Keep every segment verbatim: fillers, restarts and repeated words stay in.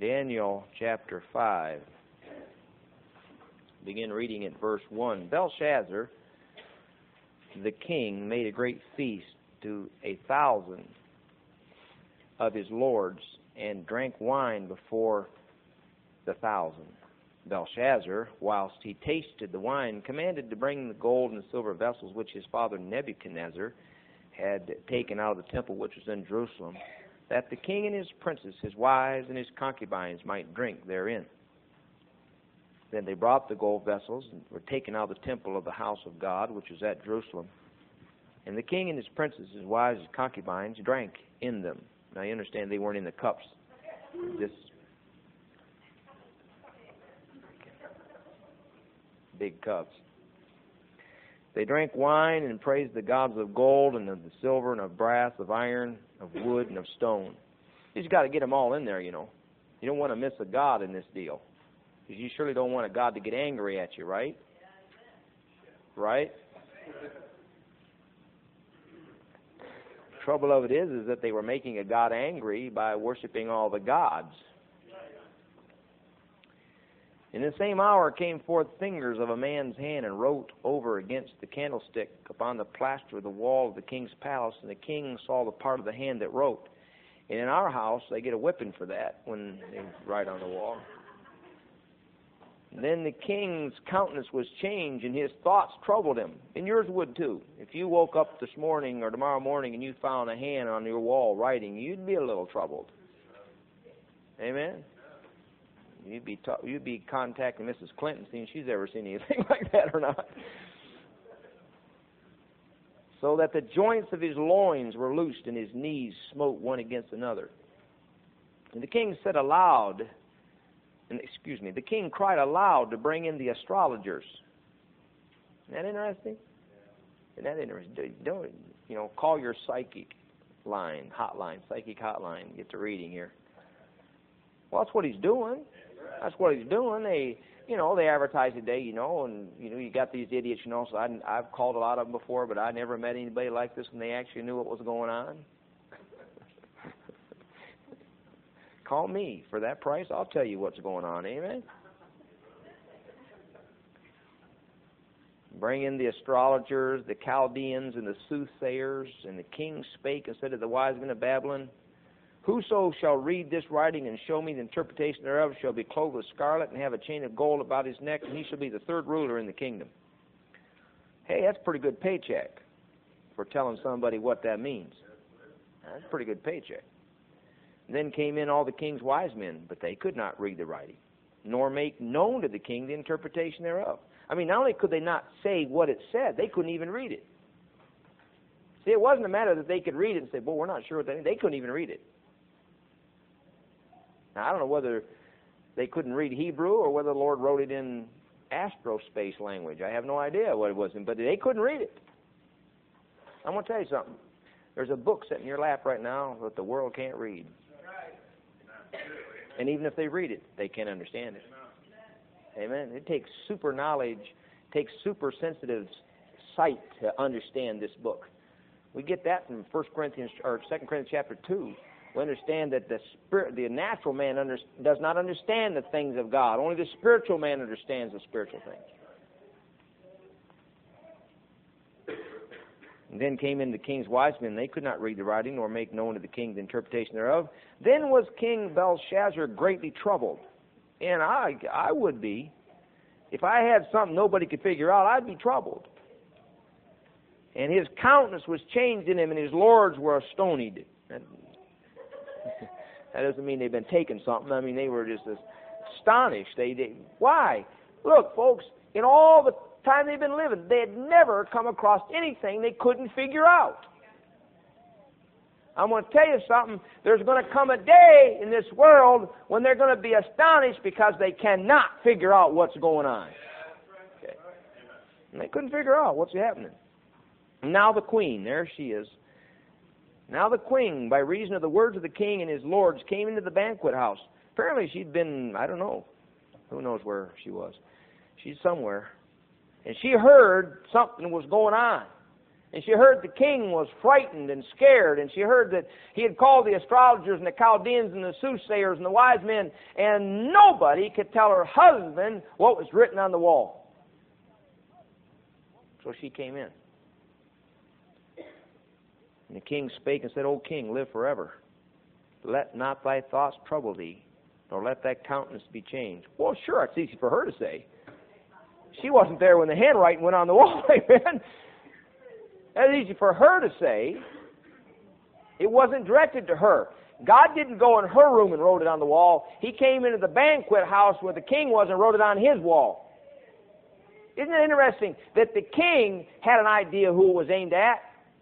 Daniel chapter five. Begin reading at verse one. Belshazzar, the king, made a great feast to a thousand of his lords, and drank wine before the thousand. Belshazzar, whilst he tasted the wine, commanded to bring the gold and silver vessels which his father Nebuchadnezzar had taken out of the temple which was in Jerusalem, that the king and his princes, his wives, and his concubines might drink therein. Then they brought the gold vessels and were taken out of the temple of the house of God, which was at Jerusalem. And the king and his princes, his wives, his concubines, drank in them. Now you understand they weren't in the cups. Just big cups. They drank wine and praised the gods of gold and of the silver and of brass, of iron, of wood, and of stone. You just got to get them all in there, you know. You don't want to miss a god in this deal. Because you surely don't want a god to get angry at you, right? Right? The trouble of it is, is that they were making a god angry by worshiping all the gods. In the same hour came forth fingers of a man's hand and wrote over against the candlestick upon the plaster of the wall of the king's palace, and the king saw the part of the hand that wrote. And in our house, they get a whipping for that when they write on the wall. And then the king's countenance was changed, and his thoughts troubled him. And yours would too. If you woke up this morning or tomorrow morning and you found a hand on your wall writing, you'd be a little troubled. Amen? You'd be ta- you'd be contacting Missus Clinton, seeing if she's ever seen anything like that or not. So that the joints of his loins were loosed, and his knees smote one against another. And the king said aloud, and excuse me, the king cried aloud to bring in the astrologers. Isn't that interesting? Isn't that interesting? Don't, you know, call your psychic line, hotline, psychic hotline. Get to reading here. Well, that's what he's doing. That's what he's doing. They, you know, they advertise today, you know, and, you know, you got these idiots, you know, so I, I've called a lot of them before, but I never met anybody like this, and they actually knew what was going on. Call me. For that price, I'll tell you what's going on. Amen? Bring in the astrologers, the Chaldeans, and the soothsayers, and the king spake and said to the wise men of Babylon, whoso shall read this writing and show me the interpretation thereof shall be clothed with scarlet and have a chain of gold about his neck, and he shall be the third ruler in the kingdom. Hey, that's a pretty good paycheck for telling somebody what that means. That's a pretty good paycheck. And then came in all the king's wise men, but they could not read the writing, nor make known to the king the interpretation thereof. I mean, not only could they not say what it said, they couldn't even read it. See, it wasn't a matter that they could read it and say, well, we're not sure what that means. They couldn't even read it. Now, I don't know whether they couldn't read Hebrew or whether the Lord wrote it in astrospace language. I have no idea what it was, but they couldn't read it. I'm going to tell you something. There's a book sitting in your lap right now that the world can't read. And even if they read it, they can't understand it. Amen. It takes super knowledge, it takes super sensitive sight to understand this book. We get that from First Corinthians or Second Corinthians chapter two. We understand that the spirit, the natural man under, does not understand the things of God. Only the spiritual man understands the spiritual things. And then came in the king's wise men. They could not read the writing nor make known to the king the interpretation thereof. Then was King Belshazzar greatly troubled. And I, I would be. If I had something nobody could figure out, I'd be troubled. And his countenance was changed in him, and his lords were astonied. And that doesn't mean they've been taking something. I mean, they were just astonished. They, they, why? Look, folks, in all the time they've been living, they had never come across anything they couldn't figure out. I'm going to tell you something. There's going to come a day in this world when they're going to be astonished because they cannot figure out what's going on. Okay. And they couldn't figure out what's happening. Now the queen, there she is. Now the queen, by reason of the words of the king and his lords, came into the banquet house. Apparently she'd been, I don't know, who knows where she was. She's somewhere. And she heard something was going on. And she heard the king was frightened and scared, and she heard that he had called the astrologers and the Chaldeans and the soothsayers and the wise men, and nobody could tell her husband what was written on the wall. So she came in. And the king spake and said, O king, live forever. Let not thy thoughts trouble thee, nor let thy countenance be changed. Well, sure, it's easy for her to say. She wasn't there when the handwriting went on the wall, amen. That's easy for her to say. It wasn't directed to her. God didn't go in her room and wrote it on the wall. He came into the banquet house where the king was and wrote it on his wall. Isn't it interesting that the king had an idea who it was aimed at?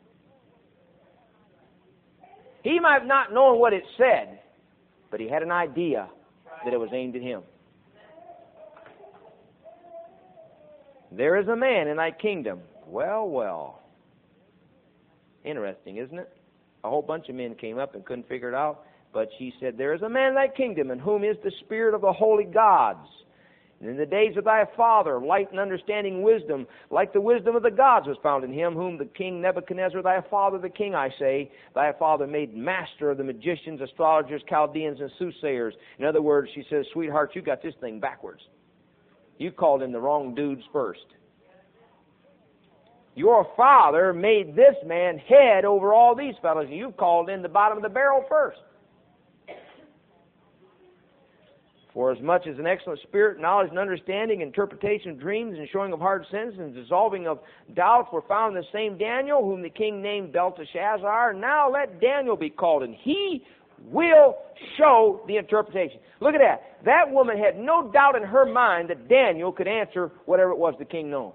He might have not known what it said, but he had an idea that it was aimed at him. There is a man in thy kingdom. Well, well. Interesting, isn't it? A whole bunch of men came up and couldn't figure it out. But she said, there is a man in thy kingdom in whom is the spirit of the holy gods. And in the days of thy father, light and understanding wisdom, like the wisdom of the gods was found in him, whom the king Nebuchadnezzar, thy father the king, I say, thy father made master of the magicians, astrologers, Chaldeans, and soothsayers. In other words, she says, sweetheart, you got this thing backwards. You called in the wrong dudes first. Your father made this man head over all these fellows, and you called in the bottom of the barrel first. For as much as an excellent spirit, knowledge and understanding, interpretation of dreams, and showing of hard sense, and dissolving of doubts were found in the same Daniel, whom the king named Belteshazzar. Now let Daniel be called, and he will show the interpretation. Look at that. That woman had no doubt in her mind that Daniel could answer whatever it was the king knew.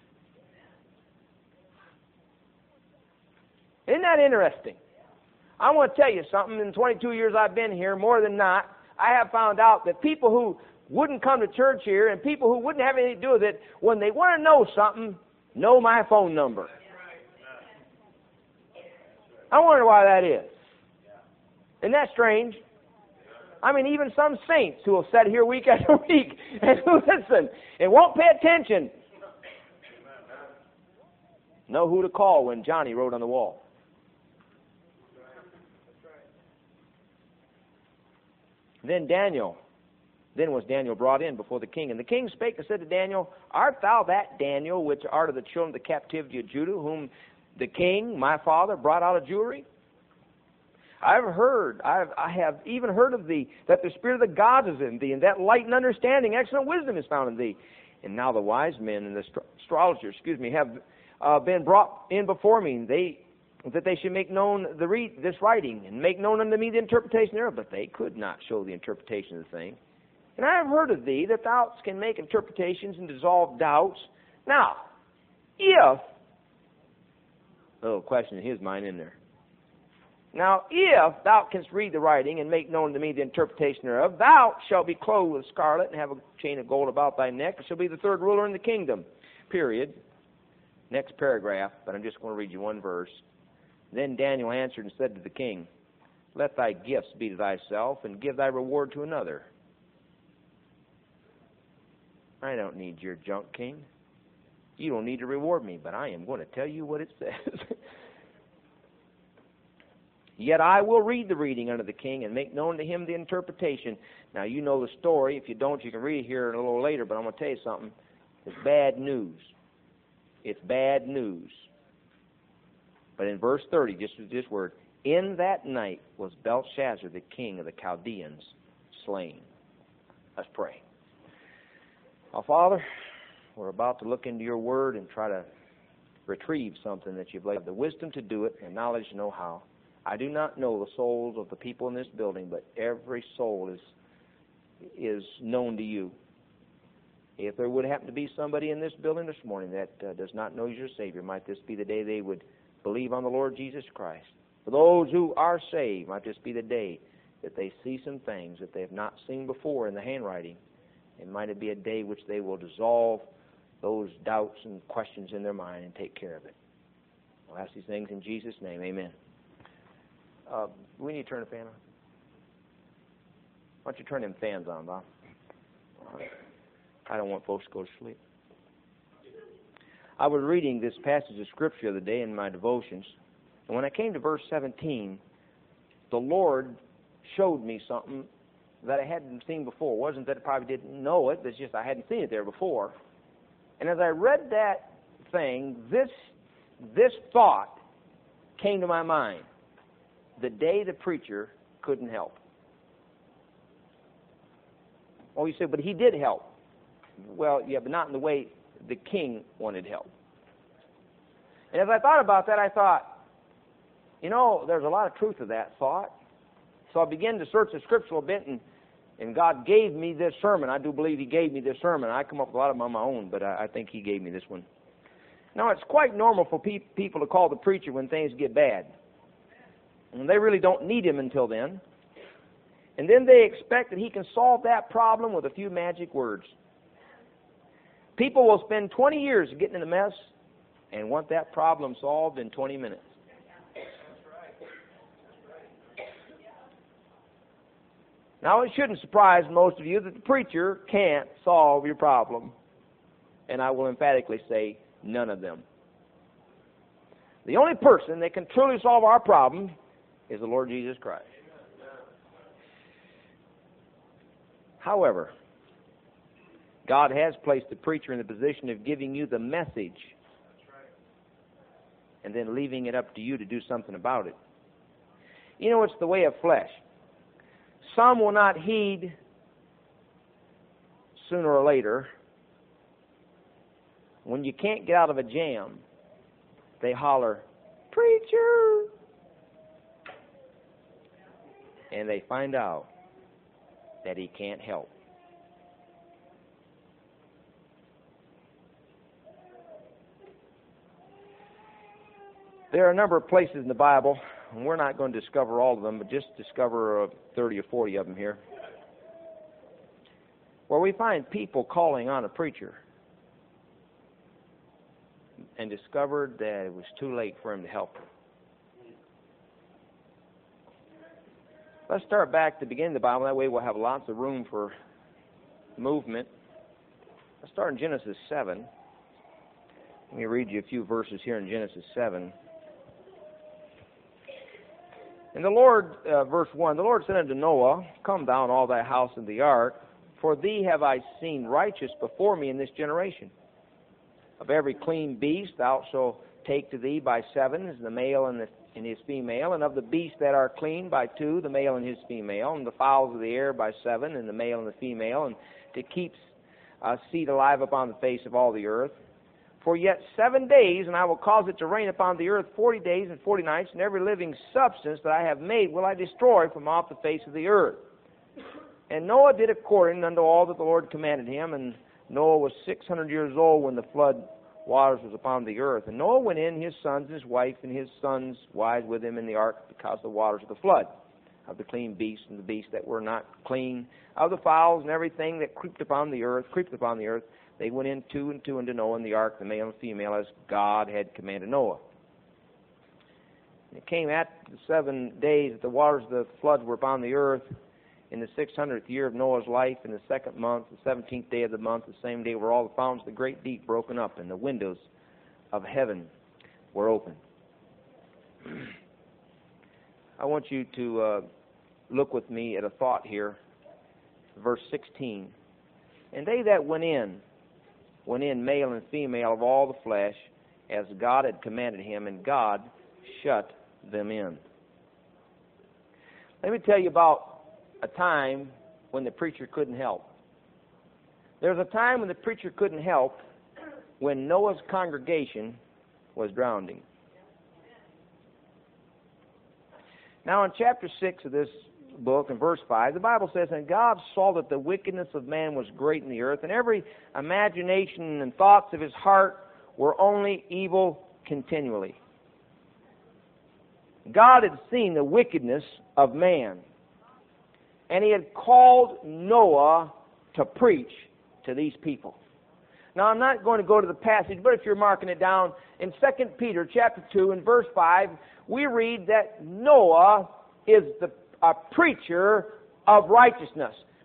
Isn't that interesting? I want to tell you something. In twenty-two years I've been here, more than not, I have found out that people who wouldn't come to church here and people who wouldn't have anything to do with it, when they want to know something, know my phone number. I wonder why that is. Isn't that strange? I mean, even some saints who have sat here week after week and who listen and won't pay attention know who to call when Johnny wrote on the wall. Then Daniel, then was Daniel brought in before the king. And the king spake and said to Daniel, art thou that Daniel which art of the children of the captivity of Judah, whom the king, my father, brought out of Jewry? I've heard, I've, I have even heard of thee, that the spirit of the gods is in thee, and that light and understanding, excellent wisdom is found in thee. And now the wise men and the astrologers, excuse me, have uh, been brought in before me. They that they should make known the read, this writing, and make known unto me the interpretation thereof. But they could not show the interpretation of the thing. And I have heard of thee, that thou can make interpretations and dissolve doubts. Now, if, a little question in his mind in there. Now, if thou canst read the writing, and make known to me the interpretation thereof, thou shalt be clothed with scarlet, and have a chain of gold about thy neck, and shall be the third ruler in the kingdom. Period. Next paragraph, but I'm just going to read you one verse. Then Daniel answered and said to the king, let thy gifts be to thyself, and give thy reward to another. I don't need your junk, king. You don't need to reward me, but I am going to tell you what it says. Yet I will read the reading unto the king, and make known to him the interpretation. Now, you know the story. If you don't, you can read it here a little later, but I'm going to tell you something. It's bad news. It's bad news. But in verse thirty, just with this word, in that night was Belshazzar, the king of the Chaldeans, slain. Let's pray. Our Father, we're about to look into your word and try to retrieve something that you've laid the wisdom to do it and knowledge to know how. I do not know the souls of the people in this building, but every soul is is known to you. If there would happen to be somebody in this building this morning that uh, does not know you as your Savior, might this be the day they would believe on the Lord Jesus Christ. For those who are saved, might this be the day that they see some things that they have not seen before in the handwriting. And might it be a day which they will dissolve those doubts and questions in their mind and take care of it. I'll ask these things in Jesus' name. Amen. Uh, we need to turn the fan on. Why don't you turn them fans on, Bob? I don't want folks to go to sleep. I was reading this passage of Scripture the other day in my devotions, and when I came to verse seventeen, the Lord showed me something that I hadn't seen before. It wasn't that I probably didn't know it, it's just I hadn't seen it there before. And as I read that thing, this, this thought came to my mind. The day the preacher couldn't help. Oh, you say, but he did help. Well, yeah, but not in the way the king wanted help. And as I thought about that, I thought, you know, there's a lot of truth to that thought. So I began to search the Scripture a bit, and, and God gave me this sermon. I do believe He gave me this sermon. I come up with a lot of them on my own, but I, I think He gave me this one. Now, it's quite normal for pe- people to call the preacher when things get bad. And they really don't need him until then. And then they expect that he can solve that problem with a few magic words. People will spend twenty years getting in a mess and want that problem solved in twenty minutes. Now, it shouldn't surprise most of you that the preacher can't solve your problem. And I will emphatically say, none of them. The only person that can truly solve our problem is the Lord Jesus Christ. However, God has placed the preacher in the position of giving you the message and then leaving it up to you to do something about it. You know, it's the way of flesh. Some will not heed sooner or later. When you can't get out of a jam, they holler, "Preacher!" And they find out that he can't help. There are a number of places in the Bible, and we're not going to discover all of them, but just discover uh, thirty or forty of them here, where we find people calling on a preacher and discovered that it was too late for him to help them. Let's start back to the beginning of the Bible. That way we'll have lots of room for movement. Let's start in Genesis seven. Let me read you a few verses here in Genesis seven. And the Lord, uh, verse one, the Lord said unto Noah, "Come down, all thy house in the ark, for thee have I seen righteous before me in this generation. Of every clean beast thou shalt take to thee by sevens, the male and, the, and his female, and of the beasts that are clean by two, the male and his female, and the fowls of the air by seven, and the male and the female, and to keep uh, seed alive upon the face of all the earth. For yet seven days, and I will cause it to rain upon the earth forty days and forty nights, and every living substance that I have made will I destroy from off the face of the earth." And Noah did according unto all that the Lord commanded him, and Noah was six hundred years old when the flood waters was upon the earth. And Noah went in, his sons and his wife, and his sons' wives with him in the ark, because of the waters of the flood, of the clean beasts and the beasts that were not clean, of the fowls and everything that creeped upon the earth, creeped upon the earth. They went in two and two into Noah in the ark, the male and female, as God had commanded Noah. And it came at the seven days that the waters of the flood were upon the earth, in the six hundredth year of Noah's life, in the second month, the seventeenth day of the month, the same day were all the fountains of the great deep broken up, and the windows of heaven were open. I want you to uh, look with me at a thought here, verse sixteen. "And they that went in, went in male and female of all the flesh, as God had commanded him, and God shut them in." Let me tell you about a time when the preacher couldn't help. There was a time when the preacher couldn't help when Noah's congregation was drowning. Now in chapter six of this book, in verse five, the Bible says, "And God saw that the wickedness of man was great in the earth, and every imagination and thoughts of his heart were only evil continually." God had seen the wickedness of man, and he had called Noah to preach to these people. Now, I'm not going to go to the passage, but if you're marking it down, in Second Peter chapter two and verse five, we read that Noah is the a preacher of righteousness.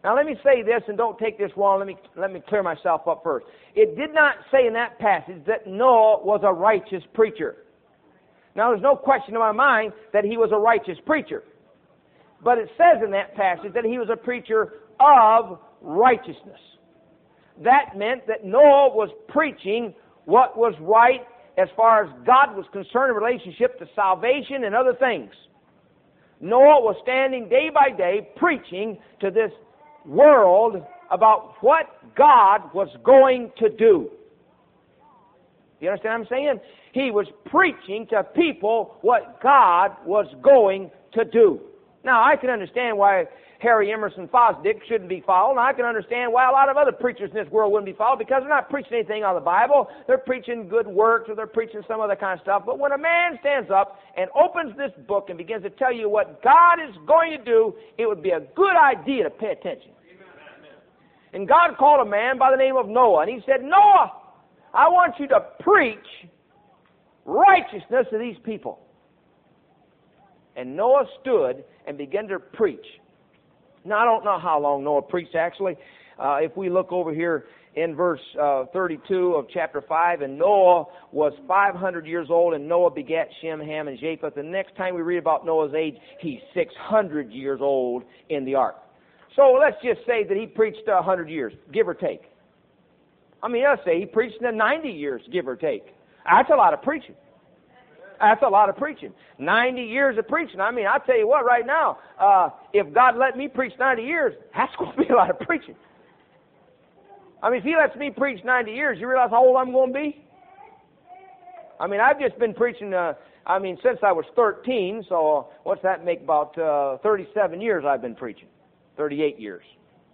Now let me say this, and don't take this wrong. Let me, let me clear myself up first. It did not say in that passage that Noah was a righteous preacher. Now there's no question in my mind that he was a righteous preacher. But it says in that passage that he was a preacher of righteousness. That meant that Noah was preaching what was right as far as God was concerned in relationship to salvation and other things. Noah was standing day by day preaching to this world about what God was going to do. You understand what I'm saying? He was preaching to people what God was going to do. Now, I can understand why Harry Emerson Fosdick shouldn't be followed, and I can understand why a lot of other preachers in this world wouldn't be followed, because they're not preaching anything out of the Bible. They're preaching good works, or they're preaching some other kind of stuff. But when a man stands up and opens this book and begins to tell you what God is going to do, it would be a good idea to pay attention. And God called a man by the name of Noah, and he said, Noah, I want you to preach righteousness to these people. And Noah stood and began to preach. Now, I don't know how long Noah preached, actually. Uh, if we look over here in verse uh, thirty-two of chapter five, and Noah was five hundred years old, and Noah begat Shem, Ham, and Japheth. And the next time we read about Noah's age, he's six hundred years old in the ark. So let's just say that he preached one hundred years, give or take. I mean, let's say he preached in ninety years, give or take. That's a lot of preaching. That's a lot of preaching. ninety years of preaching. I mean, I'll tell you what, right now, uh, if God let me preach ninety years, that's going to be a lot of preaching. I mean, if He lets me preach ninety years, you realize how old I'm going to be? I mean, I've just been preaching, uh, I mean, since I was thirteen, so what's that make? About uh, thirty-seven years I've been preaching. thirty-eight years.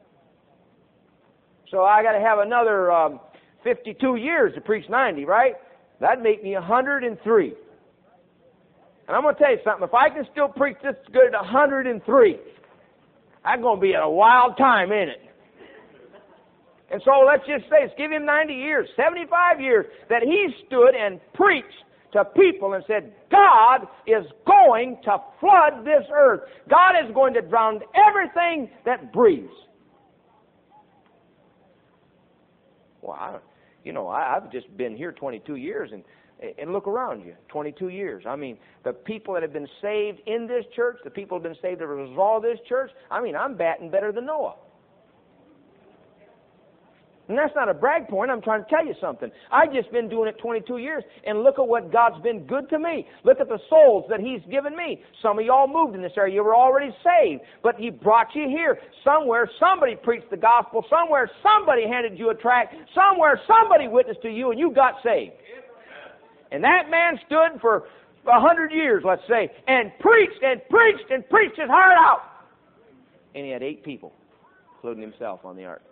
So I got to have another um, fifty-two years to preach ninety, right? That'd make me one hundred three. And I'm going to tell you something. If I can still preach this good at one hundred three, I'm going to be at a wild time, ain't it? And so let's just say, let's give him ninety years, seventy-five years, that he stood and preached to people and said, God is going to flood this earth. God is going to drown everything that breathes. Well, I, you know, I, I've just been here twenty-two years, and And look around you, twenty-two years. I mean, the people that have been saved in this church, the people who have been saved as a result of this church, I mean, I'm batting better than Noah. And that's not a brag point. I'm trying to tell you something. I've just been doing it twenty-two years, and look at what God's been good to me. Look at the souls that He's given me. Some of y'all moved in this area. You were already saved, but He brought you here. Somewhere, somebody preached the gospel. Somewhere, somebody handed you a tract. Somewhere, somebody witnessed to you, and you got saved. And that man stood for a hundred years, let's say, and preached and preached and preached his heart out. And he had eight people, including himself, on the ark.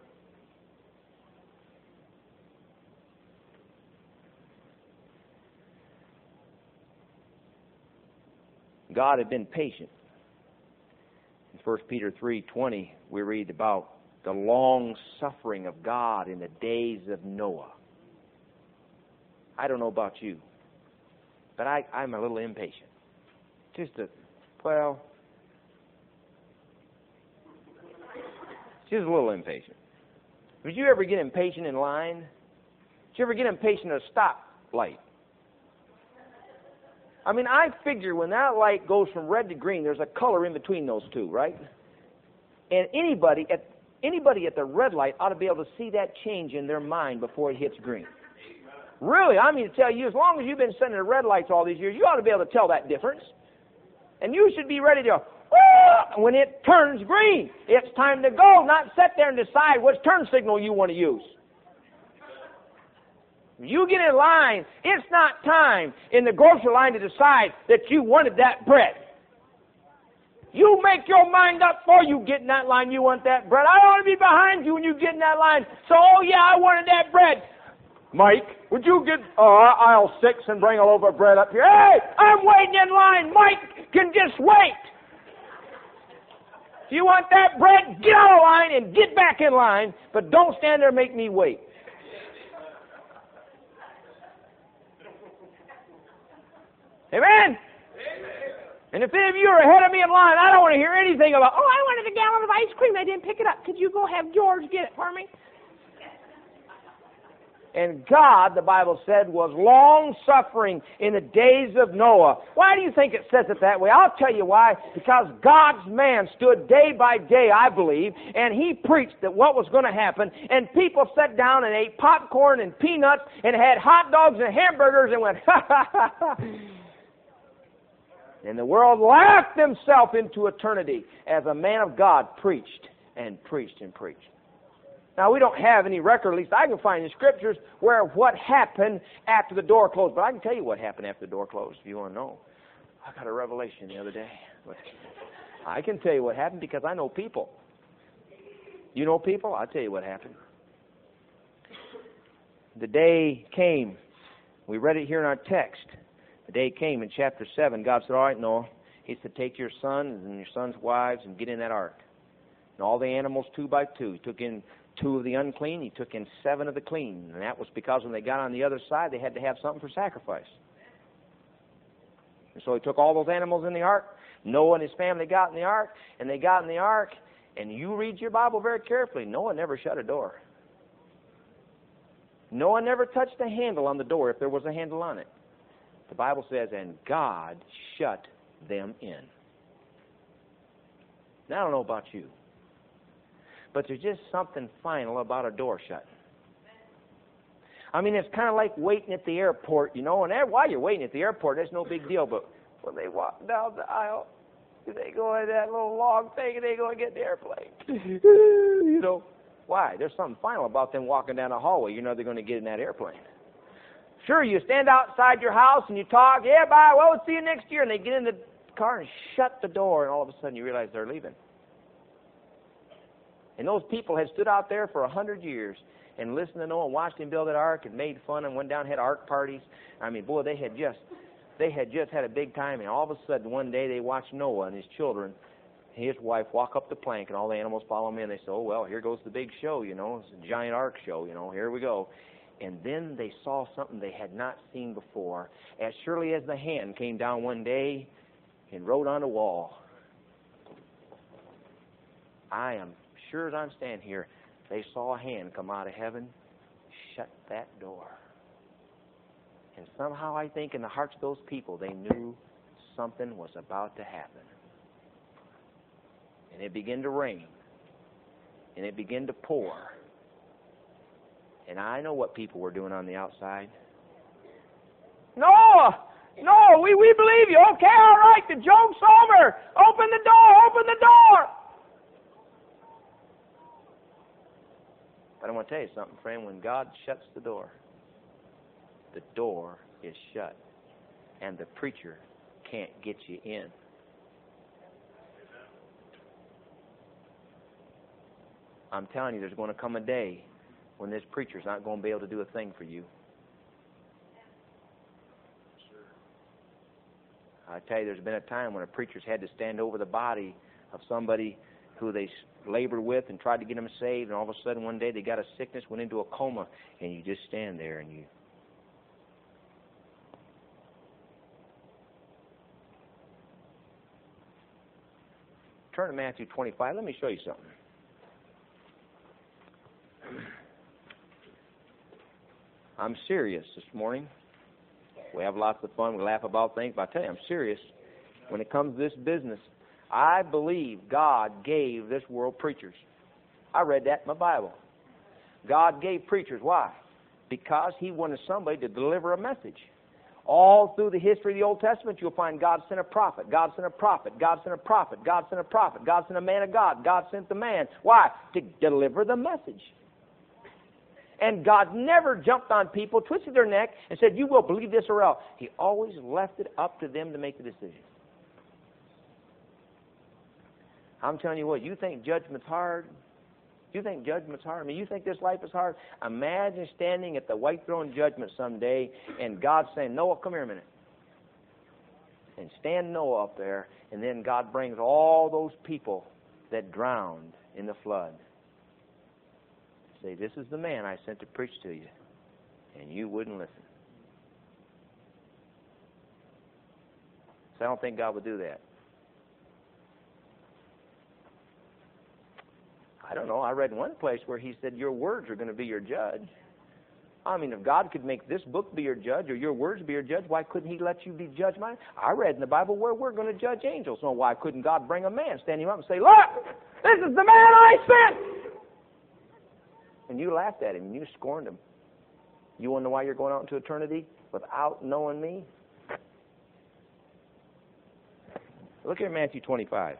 God had been patient. In First Peter three twenty, we read about the long suffering of God in the days of Noah. I don't know about you, but I, I'm a little impatient. Just a, well, just a little impatient. Did you ever get impatient in line? Did you ever get impatient at a stoplight? I mean, I figure when that light goes from red to green, there's a color in between those two, right? And anybody at anybody at the red light ought to be able to see that change in their mind before it hits green. Really, I mean to tell you, as long as you've been sitting at red lights all these years, you ought to be able to tell that difference. And you should be ready to, woo, when it turns green, it's time to go, not sit there and decide which turn signal you want to use. You get in line, it's not time in the grocery line to decide that you wanted that bread. You make your mind up before you get in that line you want that bread. I ought to be behind you when you get in that line. So, oh yeah, I wanted that bread. Mike, would you get uh, aisle six and bring a loaf of bread up here? Hey, I'm waiting in line. Mike can just wait. If you want that bread, get out of line and get back in line, but don't stand there and make me wait. Amen? And if any of you are ahead of me in line, I don't want to hear anything about, oh, I wanted a gallon of ice cream. I didn't pick it up. Could you go have George get it for me? And God, the Bible said, was long-suffering in the days of Noah. Why do you think it says it that way? I'll tell you why. Because God's man stood day by day, I believe, and he preached that what was going to happen, and people sat down and ate popcorn and peanuts and had hot dogs and hamburgers and went, ha, ha, ha, ha. And the world laughed themselves into eternity as a man of God preached and preached and preached. Now, we don't have any record, at least I can find in the Scriptures, where what happened after the door closed. But I can tell you what happened after the door closed, if you want to know. I got a revelation the other day. I can tell you what happened because I know people. You know people? I'll tell you what happened. The day came. We read it here in our text. The day came in chapter seven. God said, all right, Noah. He said, take your sons and your sons' wives and get in that ark. And all the animals two by two. He took in two of the unclean. He took in seven of the clean. And that was because when they got on the other side, they had to have something for sacrifice. And so he took all those animals in the ark. Noah and his family got in the ark. And they got in the ark. And you read your Bible very carefully. Noah never shut a door. Noah never touched a handle on the door if there was a handle on it. The Bible says, and God shut them in. Now, I don't know about you, but there's just something final about a door shut. I mean, it's kind of like waiting at the airport, you know, and while you're waiting at the airport, that's no big deal, but when they walk down the aisle, they go in that little log thing and they go and get the airplane. You know, why? There's something final about them walking down the hallway. You know they're going to get in that airplane. Sure, you stand outside your house and you talk, yeah, bye, well, we'll see you next year. And they get in the car and shut the door, and all of a sudden you realize they're leaving. And those people had stood out there for a hundred years and listened to Noah and watched him build that ark and made fun and went down and had ark parties. I mean, boy, they had just they had just had a big time. And all of a sudden, one day, they watched Noah and his children, his wife, walk up the plank, and all the animals follow him in. They said, oh, well, here goes the big show, you know. It's a giant ark show, you know. Here we go. And then they saw something they had not seen before. As surely as the hand came down one day and wrote on the wall, I am sure as I'm standing here, they saw a hand come out of heaven, shut that door. And somehow I think in the hearts of those people, they knew something was about to happen. And it began to rain. And it began to pour. And I know what people were doing on the outside. No! No, we, we believe you. Okay, all right, the joke's over. Open the door, open the door. But I want to tell you something, friend. When God shuts the door, the door is shut. And the preacher can't get you in. I'm telling you, there's going to come a day when this preacher's not going to be able to do a thing for you. I tell you, there's been a time when a preacher's had to stand over the body of somebody who they labored with and tried to get them saved, and all of a sudden one day they got a sickness, went into a coma, and you just stand there and you... Turn to Matthew twenty-five. Let me show you something. I'm serious this morning. We have lots of fun. We laugh about things. But I tell you, I'm serious. When it comes to this business, I believe God gave this world preachers. I read that in my Bible. God gave preachers. Why? Because He wanted somebody to deliver a message. All through the history of the Old Testament, you'll find God sent a prophet, God sent a prophet, God sent a prophet, God sent a prophet, God sent a man of God, God sent the man. Why? To deliver the message. And God never jumped on people, twisted their neck, and said, you will believe this or else. He always left it up to them to make the decision. I'm telling you what, you think judgment's hard? You think judgment's hard? I mean, you think this life is hard? Imagine standing at the white throne judgment someday and God saying, Noah, come here a minute. And stand Noah up there, and then God brings all those people that drowned in the flood. Say, this is the man I sent to preach to you. And you wouldn't listen. So I don't think God would do that. I don't know. I read one place where he said your words are going to be your judge. I mean, if God could make this book be your judge or your words be your judge, why couldn't he let you be judged by it? I read in the Bible where we're going to judge angels. So why couldn't God bring a man, stand him up and say, look, this is the man I sent? And you laughed at him and you scorned him. You wonder why you're going out into eternity without knowing me? Look at Matthew twenty-five.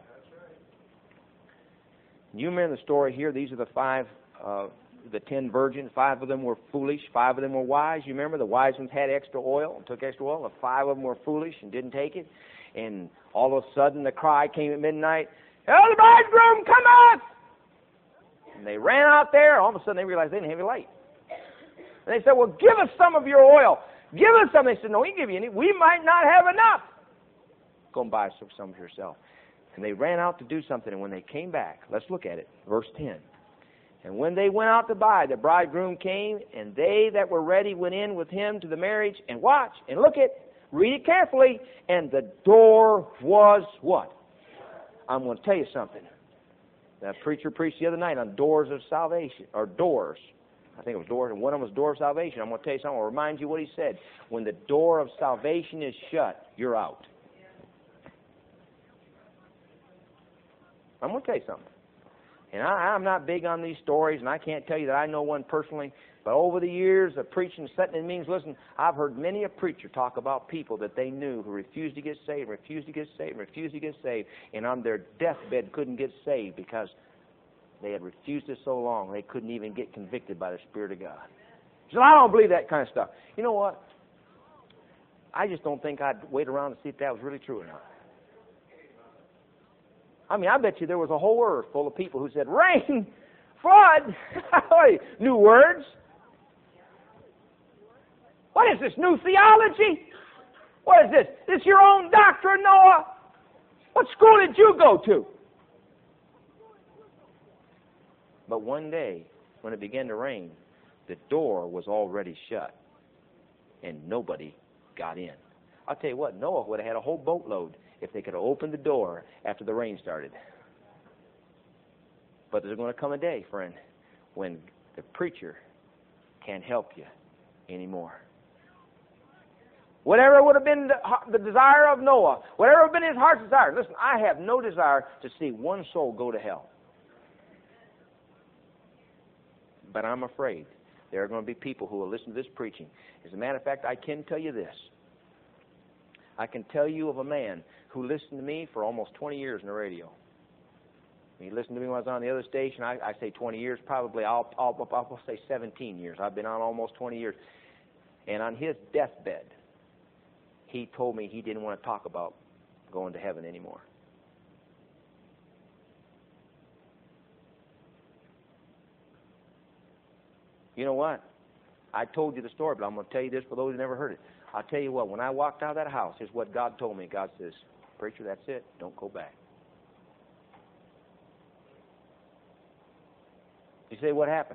You remember the story here? These are the five, uh, the ten virgins. Five of them were foolish. Five of them were wise. You remember the wise ones had extra oil and took extra oil. The five of them were foolish and didn't take it. And all of a sudden the cry came at midnight, "Hail the bridegroom, come out!" And they ran out there. All of a sudden they realized they didn't have any light. And they said, well, give us some of your oil. Give us some. They said, no, we can give you any. We might not have enough. Go and buy some for yourself. And they ran out to do something, and when they came back, let's look at it, verse ten. And when they went out to buy, the bridegroom came, and they that were ready went in with him to the marriage, and watch, and look at, read it carefully, and the door was what? I'm going to tell you something. That preacher preached the other night on doors of salvation, or doors. I think it was doors, and one of them was door of salvation. I'm going to tell you something. I'll remind you what he said. When the door of salvation is shut, you're out. I'm going to tell you something. And I, I'm not big on these stories, and I can't tell you that I know one personally, but over the years of preaching, sitting in meetings, listen, I've heard many a preacher talk about people that they knew who refused to get saved, refused to get saved, refused to get saved, and on their deathbed couldn't get saved because they had refused it so long they couldn't even get convicted by the Spirit of God. So I don't believe that kind of stuff. You know what? I just don't think I'd wait around to see if that was really true or not. I mean, I bet you there was a whole earth full of people who said, rain, flood, new words. What is this, new theology? What is this? This your own doctrine, Noah? What school did you go to? But one day, when it began to rain, the door was already shut, and nobody got in. I'll tell you what, Noah would have had a whole boatload if they could have opened the door after the rain started. But there's going to come a day, friend, when the preacher can't help you anymore. Whatever would have been the, the desire of Noah, whatever would have been his heart's desire. Listen, I have no desire to see one soul go to hell. But I'm afraid there are going to be people who will listen to this preaching. As a matter of fact, I can tell you this. I can tell you of a man who listened to me for almost twenty years in the radio. He listened to me when I was on the other station. I, I say twenty years, probably I'll, I'll, I'll say seventeen years. I've been on almost twenty years. And on his deathbed, he told me he didn't want to talk about going to heaven anymore. You know what? I told you the story, but I'm going to tell you this for those who never heard it. I'll tell you what, when I walked out of that house, here's what God told me. God says, preacher, that's it. Don't go back. You say, what happened?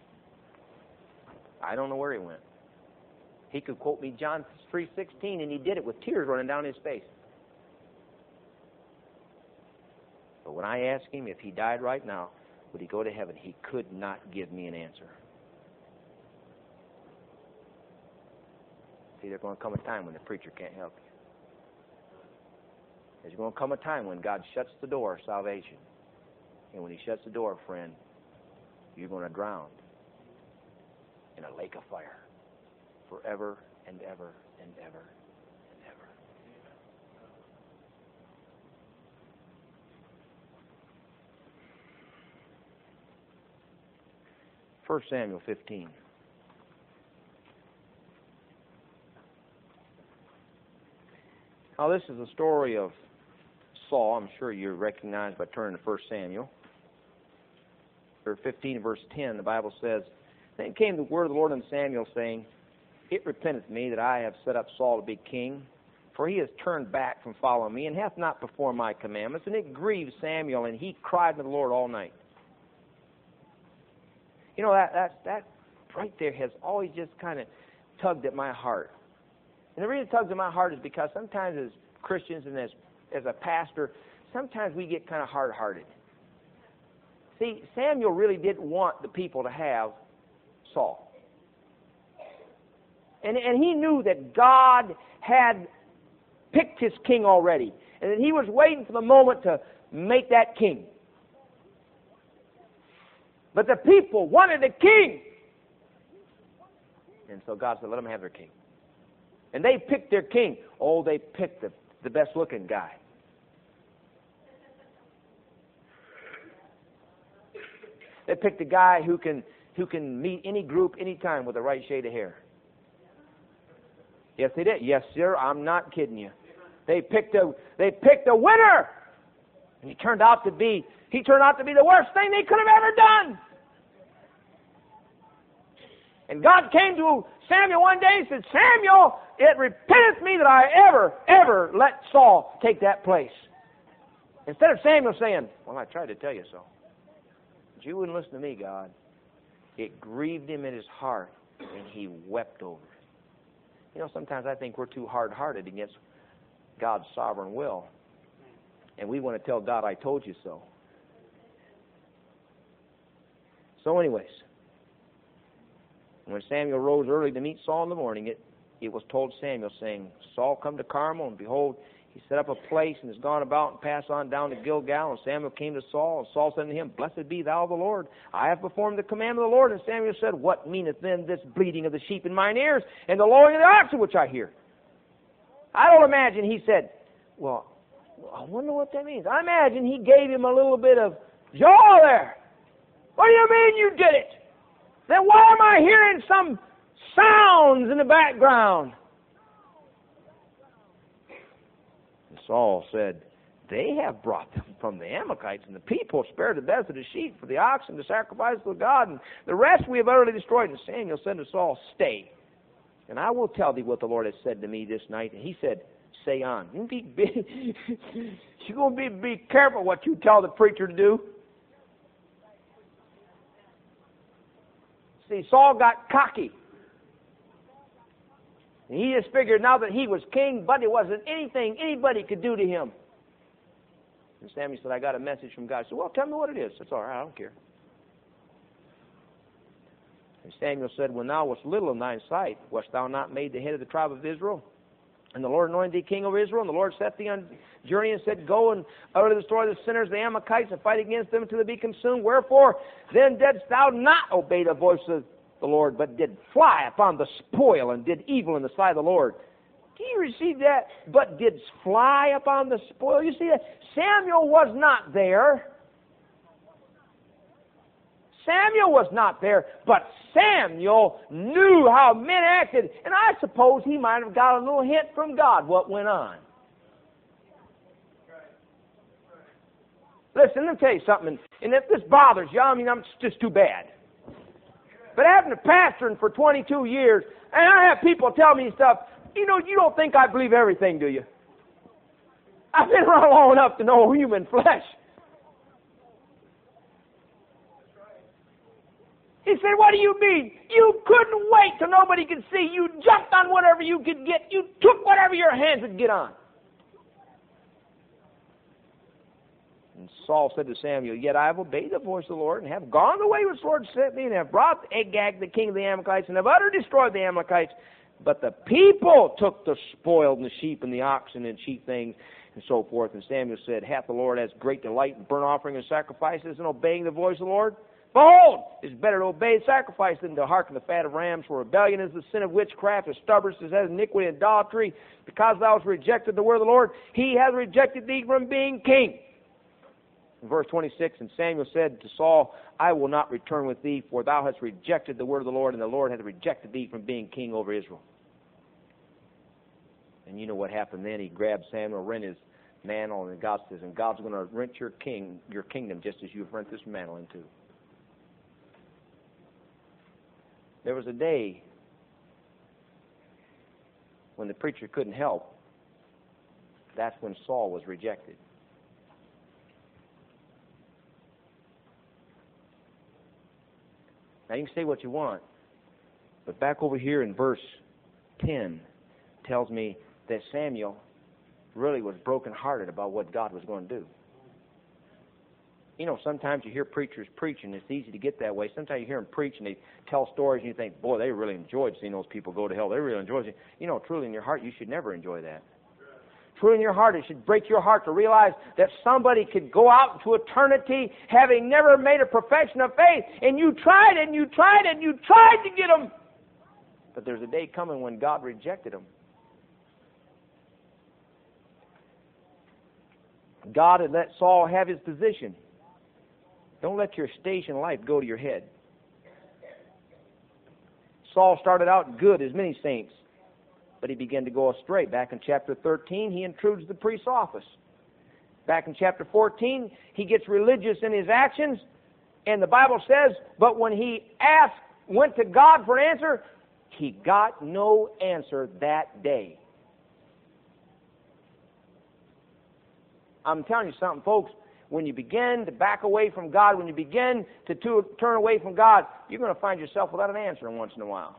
I don't know where he went. He could quote me John three sixteen, and he did it with tears running down his face. But when I asked him if he died right now, would he go to heaven, he could not give me an answer. See, there's going to come a time when the preacher can't help you. There's going to come a time when God shuts the door of salvation. And when he shuts the door, friend, you're going to drown in a lake of fire forever and ever and ever and ever. First Samuel fifteen. Now, this is the story of Saul. I'm sure you recognize by turning to First Samuel. Verse fifteen, verse ten, the Bible says, Then came the word of the Lord unto Samuel, saying, It repenteth me that I have set up Saul to be king, for he has turned back from following me, and hath not performed my commandments. And it grieved Samuel, and he cried to the Lord all night. You know, that, that, that right there has always just kind of tugged at my heart. And the reason it tugs at my heart is because sometimes as Christians and as, as a pastor, sometimes we get kind of hard-hearted. See, Samuel really didn't want the people to have Saul. And, and he knew that God had picked his king already, and that he was waiting for the moment to make that king. But the people wanted a king. And so God said, let them have their king. And they picked their king. Oh, they picked the, the best-looking guy. They picked a guy who can who can meet any group anytime with the right shade of hair. Yes, they did. Yes, sir, I'm not kidding you. They picked a they picked a winner. And he turned out to be he turned out to be the worst thing they could have ever done. And God came to Samuel one day and said, Samuel, it repenteth me that I ever, ever let Saul take that place. Instead of Samuel saying, well, I tried to tell you so. But you wouldn't listen to me, God. It grieved him in his heart, and he wept over it. You know, sometimes I think we're too hard-hearted against God's sovereign will. And we want to tell God, I told you so. So anyways, when Samuel rose early to meet Saul in the morning, it, it was told Samuel, saying, Saul come to Carmel, and behold, he set up a place and has gone about and passed on down to Gilgal. And Samuel came to Saul, and Saul said to him, Blessed be thou the Lord. I have performed the commandment of the Lord. And Samuel said, What meaneth then this bleating of the sheep in mine ears, and the lowing of the oxen which I hear? I don't imagine he said, Well, I wonder what that means. I imagine he gave him a little bit of jaw there. What do you mean you did it? Then why am I hearing some sounds in the background? And Saul said, They have brought them from the Amalekites, and the people spared the best of the sheep for the oxen to sacrifice to God, and the rest we have utterly destroyed. And Samuel said to Saul, Stay, and I will tell thee what the Lord has said to me this night. And he said, Say on. You be, be, you're going to be, be careful what you tell the preacher to do. See, Saul got cocky. And he just figured now that he was king, but it wasn't anything anybody could do to him. And Samuel said, I got a message from God. I said, well, tell me what it is. That's all right, I don't care. And Samuel said, When thou wast little in thine sight, wast thou not made the head of the tribe of Israel? And the Lord anointed thee king over Israel, and the Lord set thee on journey and said, Go and utterly destroy the sinners, the Amalekites, and fight against them until they be consumed. Wherefore then didst thou not obey the voice of the Lord, but did fly upon the spoil, and did evil in the sight of the Lord? Do you receive that? But didst fly upon the spoil? You see that? Samuel was not there. Samuel was not there, but Samuel knew how men acted, and I suppose he might have got a little hint from God what went on. Listen, let me tell you something, and if this bothers you, I mean, it's just too bad. But having been pastoring for twenty-two years, and I have people tell me stuff, you know, you don't think I believe everything, do you? I've been around long enough to know human flesh. He said, what do you mean? You couldn't wait till nobody could see. You jumped on whatever you could get. You took whatever your hands would get on. And Saul said to Samuel, Yet I have obeyed the voice of the Lord, and have gone the way which the Lord sent me, and have brought Agag, the king of the Amalekites, and have utterly destroyed the Amalekites. But the people took the spoil, and the sheep, and the oxen, and cheap things, and so forth. And Samuel said, Hath the Lord as great delight in burnt offering and sacrifices, and obeying the voice of the Lord? Behold, it is better to obey sacrifice than to hearken the fat of rams. For rebellion is the sin of witchcraft, and stubbornness is iniquity and idolatry. Because thou hast rejected the word of the Lord, he has rejected thee from being king. In verse twenty-six, And Samuel said to Saul, I will not return with thee, for thou hast rejected the word of the Lord, and the Lord hath rejected thee from being king over Israel. And you know what happened then? He grabbed Samuel, rent his mantle, and God says, And God's going to rent your king, your kingdom, just as you've rent this mantle into. There was a day when the preacher couldn't help. That's when Saul was rejected. Now you can say what you want, but back over here in verse ten tells me that Samuel really was brokenhearted about what God was going to do. You know, sometimes you hear preachers preach, and it's easy to get that way. Sometimes you hear them preach, and they tell stories, and you think, boy, they really enjoyed seeing those people go to hell. They really enjoyed it. You know, truly in your heart, you should never enjoy that. Truly in your heart, it should break your heart to realize that somebody could go out into eternity having never made a profession of faith, and you tried and you tried and you tried to get them. But there's a day coming when God rejected them. God had let Saul have his position. Don't let your station in life go to your head. Saul started out good as many saints, but he began to go astray. Back in chapter thirteen, he intrudes the priest's office. Back in chapter fourteen, he gets religious in his actions, and the Bible says, but when he asked, went to God for an answer, he got no answer that day. I'm telling you something, folks. When you begin to back away from God, when you begin to, to turn away from God, you're going to find yourself without an answer once in a while.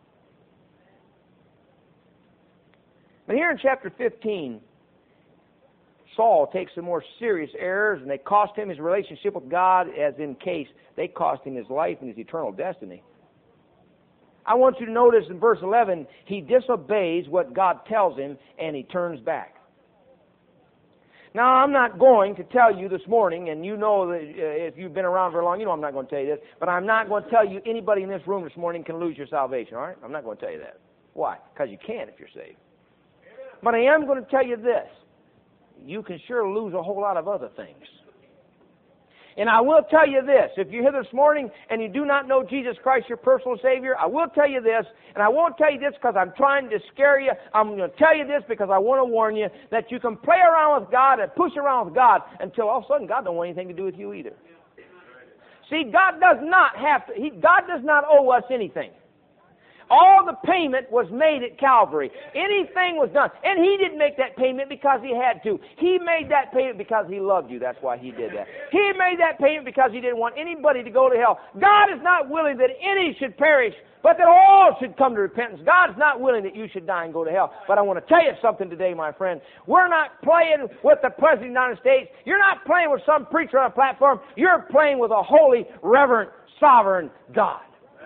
But here in chapter fifteen, Saul takes some more serious errors, and they cost him his relationship with God, as in case they cost him his life and his eternal destiny. I want you to notice in verse eleven, he disobeys what God tells him, and he turns back. Now, I'm not going to tell you this morning, and you know that if you've been around very long, you know I'm not going to tell you this, but I'm not going to tell you anybody in this room this morning can lose your salvation, all right? I'm not going to tell you that. Why? Because you can if you're saved. But I am going to tell you this. You can sure lose a whole lot of other things. And I will tell you this, if you're here this morning and you do not know Jesus Christ, your personal Savior, I will tell you this, and I won't tell you this because I'm trying to scare you. I'm going to tell you this because I want to warn you that you can play around with God and push around with God until all of a sudden God don't want anything to do with you either. See, God does not have to, he, God does not owe us anything. All the payment was made at Calvary. Anything was done. And He didn't make that payment because He had to. He made that payment because He loved you. That's why He did that. He made that payment because He didn't want anybody to go to hell. God is not willing that any should perish, but that all should come to repentance. God is not willing that you should die and go to hell. But I want to tell you something today, my friend. We're not playing with the President of the United States. You're not playing with some preacher on a platform. You're playing with a holy, reverent, sovereign God.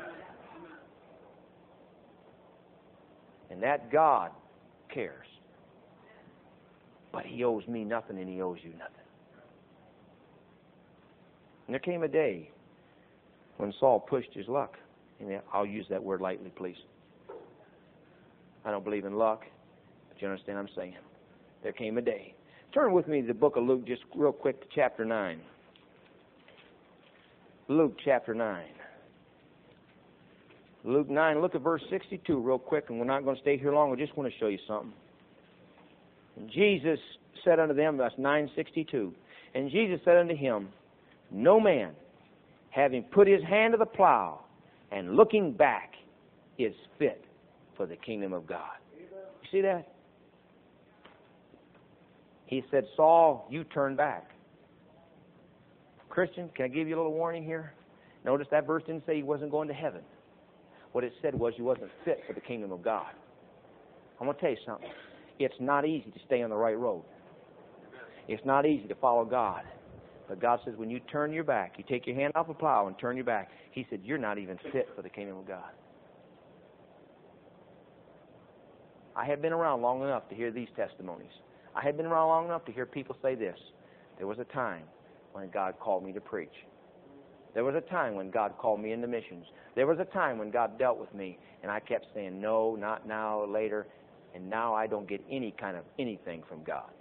And that God cares. But He owes me nothing, and He owes you nothing. And there came a day when Saul pushed his luck. And I'll use that word lightly, please. I don't believe in luck, but you understand what I'm saying. There came a day. Turn with me to the book of Luke just real quick to chapter nine. Luke chapter nine. Luke nine, look at verse sixty-two real quick, and we're not going to stay here long. I just want to show you something. And Jesus said unto them, that's nine sixty-two, and Jesus said unto him, no man, having put his hand to the plow and looking back, is fit for the kingdom of God. You see that? He said, Saul, you turn back. Christian, can I give you a little warning here? Notice that verse didn't say he wasn't going to heaven. What it said was you wasn't fit for the kingdom of God. I'm going to tell you something. It's not easy to stay on the right road. It's not easy to follow God. But God says when you turn your back, you take your hand off the plow and turn your back, He said you're not even fit for the kingdom of God. I have been around long enough to hear these testimonies. I have been around long enough to hear people say this. There was a time when God called me to preach. There was a time when God called me into missions. There was a time when God dealt with me, and I kept saying, no, not now, later, and now I don't get any kind of anything from God.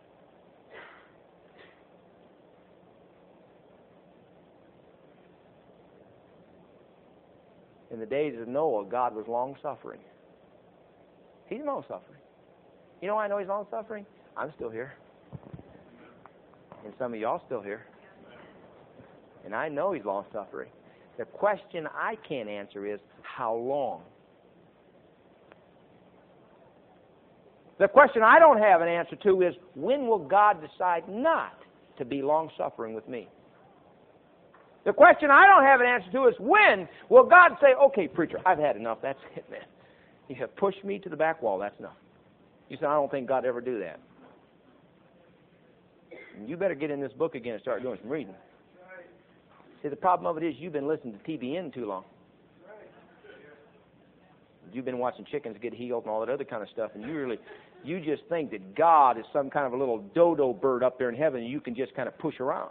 In the days of Noah, God was long-suffering. He's long-suffering. You know why I know He's long-suffering? I'm still here. And some of y'all still here. And I know He's long-suffering. The question I can't answer is, how long? The question I don't have an answer to is, when will God decide not to be long-suffering with me? The question I don't have an answer to is, when will God say, okay, preacher, I've had enough. That's it, man. You have pushed me to the back wall. That's enough. You said, I don't think God ever do that. You better get in this book again and start doing some reading. See, the problem of it is you've been listening to T B N too long. You've been watching chickens get healed and all that other kind of stuff, and you really, you just think that God is some kind of a little dodo bird up there in heaven and you can just kind of push around.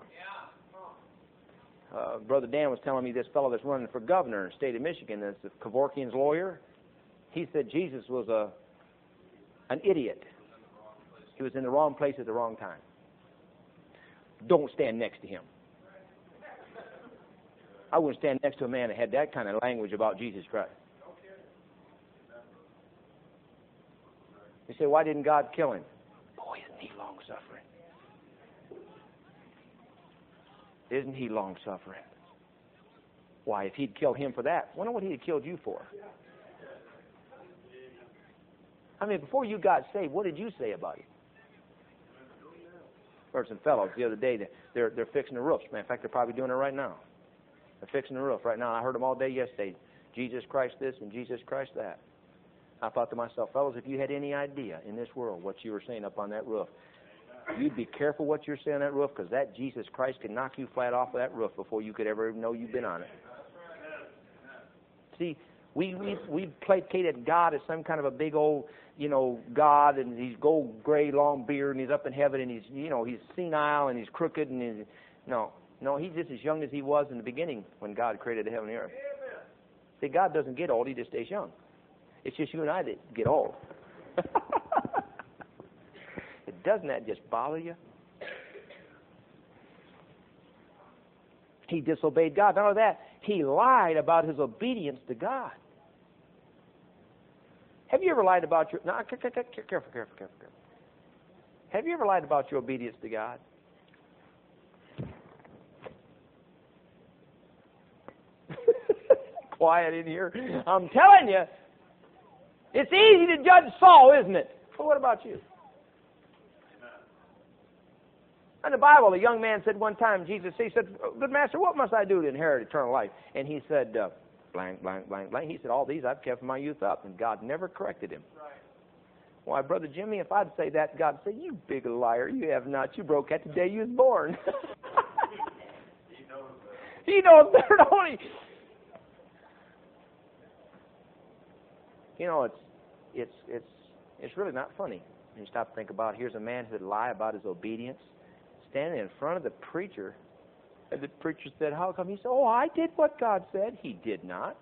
Uh, Brother Dan was telling me this fellow that's running for governor in the state of Michigan, that's the Kevorkian's lawyer. He said Jesus was a an idiot. He was in the wrong place at the wrong time. Don't stand next to him. I wouldn't stand next to a man that had that kind of language about Jesus Christ. You say, why didn't God kill him? Boy, isn't he long-suffering. Isn't he long-suffering? Why, if he'd killed him for that, wonder what he'd have killed you for. I mean, before you got saved, what did you say about him? There were some fellows the other day, they're, they're fixing the roofs. Man, in fact, they're probably doing it right now. They're fixing the roof right now. I heard them all day yesterday. Jesus Christ this and Jesus Christ that. I thought to myself, fellows, if you had any idea in this world what you were saying up on that roof, you'd be careful what you're saying on that roof, because that Jesus Christ can knock you flat off of that roof before you could ever know you've been on it. See, we we we placated God as some kind of a big old, you know, God, and he's gold gray, long beard, and he's up in heaven, and he's, you know, he's senile and he's crooked, and he's, no, no, he's just as young as he was in the beginning when God created the heaven and the earth. See, God doesn't get old; he just stays young. It's just you and I that get old. Doesn't that just bother you? He disobeyed God. Not only that, he lied about his obedience to God. Have you ever lied about your... No, careful, careful, careful, careful. Have you ever lied about your obedience to God? Quiet in here. I'm telling you, it's easy to judge Saul, isn't it? But what about you? In the Bible, a young man said one time, Jesus, he said, good master, what must I do to inherit eternal life? And he said, uh, blank, blank, blank, blank. He said, all these I've kept from my youth up. And God never corrected him. Right. Why, Brother Jimmy, if I'd say that, God would say, you big liar, you have not. You broke that the day you was born. He knows that. He knows better, don't he? You know, it's, it's, it's, it's really not funny. When you stop to think about it, here's a man who would lie about his obedience, standing in front of the preacher, and the preacher said, how come? He said, oh, I did what God said. He did not.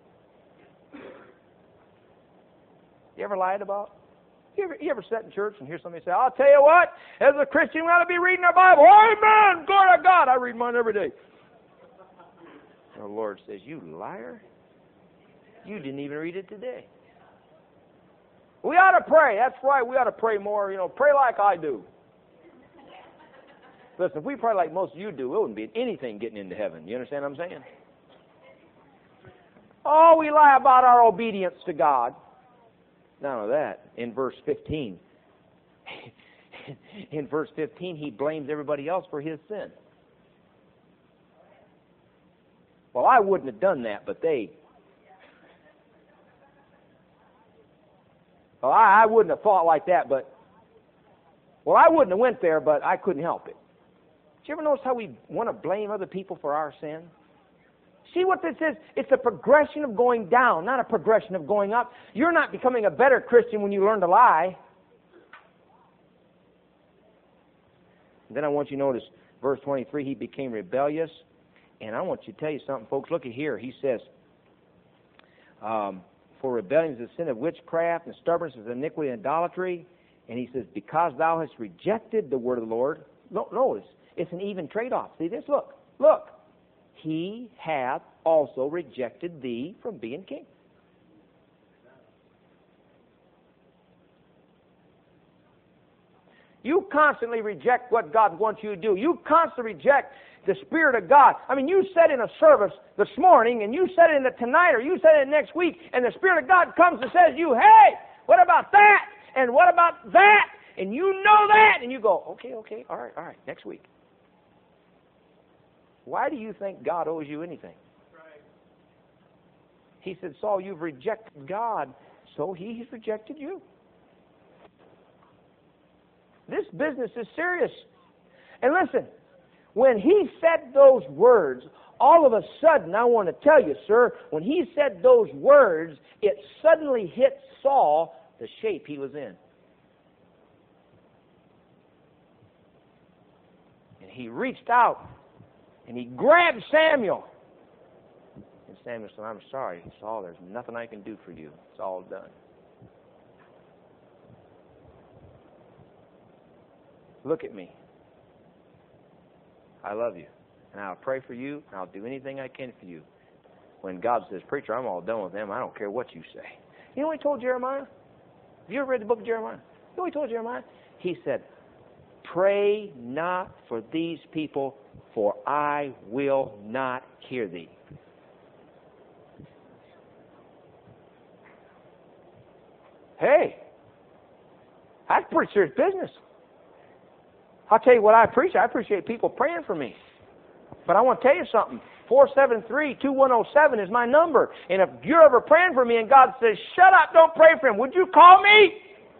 You ever lied about? You ever, you ever sit in church and hear somebody say, I'll tell you what, as a Christian, we ought to be reading our Bible. Amen! Glory to God! I read mine every day. And the Lord says, you liar. You didn't even read it today. We ought to pray. That's right. We ought to pray more. You know, pray like I do. Listen, if we pray like most of you do, it wouldn't be anything getting into heaven. You understand what I'm saying? Oh, we lie about our obedience to God. Not only that, in verse fifteen, in verse fifteen, he blames everybody else for his sin. Well, I wouldn't have done that, but they. Well, I, I wouldn't have thought like that, but. Well, I wouldn't have went there, but I couldn't help it. Do you ever notice how we want to blame other people for our sin? See what this is? It's a progression of going down, not a progression of going up. You're not becoming a better Christian when you learn to lie. And then I want you to notice verse twenty-three, he became rebellious. And I want you to tell you something, folks. Look at here. He says, um, for rebellion is the sin of witchcraft, and stubbornness is iniquity and idolatry. And he says, because thou hast rejected the word of the Lord. No, notice, it's an even trade-off. See this? Look, look. He hath also rejected thee from being king. You constantly reject what God wants you to do. You constantly reject the Spirit of God. I mean, you said in a service this morning, and you said it in the tonight, or you said it next week, and the Spirit of God comes and says to you, hey, what about that? And what about that? And you know that, and you go, okay, okay, all right, all right, next week. Why do you think God owes you anything? Right. He said, Saul, you've rejected God, so He's rejected you. This business is serious. And listen, when he said those words, all of a sudden, I want to tell you, sir, when he said those words, it suddenly hit Saul the shape he was in. And he reached out and he grabbed Samuel. And Samuel said, I'm sorry, Saul, there's nothing I can do for you. It's all done. Look at me. I love you. And I'll pray for you, and I'll do anything I can for you. When God says, preacher, I'm all done with them. I don't care what you say. You know what he told Jeremiah? Have you ever read the book of Jeremiah? You know what he told Jeremiah? He said, pray not for these people, for I will not hear thee. Hey, that's pretty serious business. I'll tell you what I appreciate. I appreciate people praying for me. But I want to tell you something. four seven three, two one zero seven is my number. And if you're ever praying for me and God says, shut up, don't pray for him, would you call me?